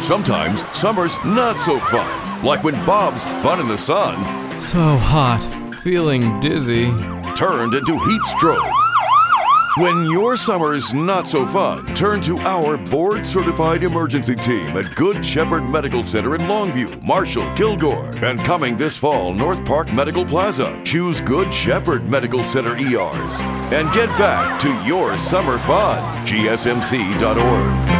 Sometimes summer's not so fun, like when Bob's Fun in the Sun So hot, feeling dizzy. turned into heat stroke. When your summer's not so fun, turn to our board-certified emergency team at Good Shepherd Medical Center in Longview, Marshall, Kilgore, and coming this fall, North Park Medical Plaza. Choose Good Shepherd Medical Center ERs and get back to your summer fun. GSMC.org.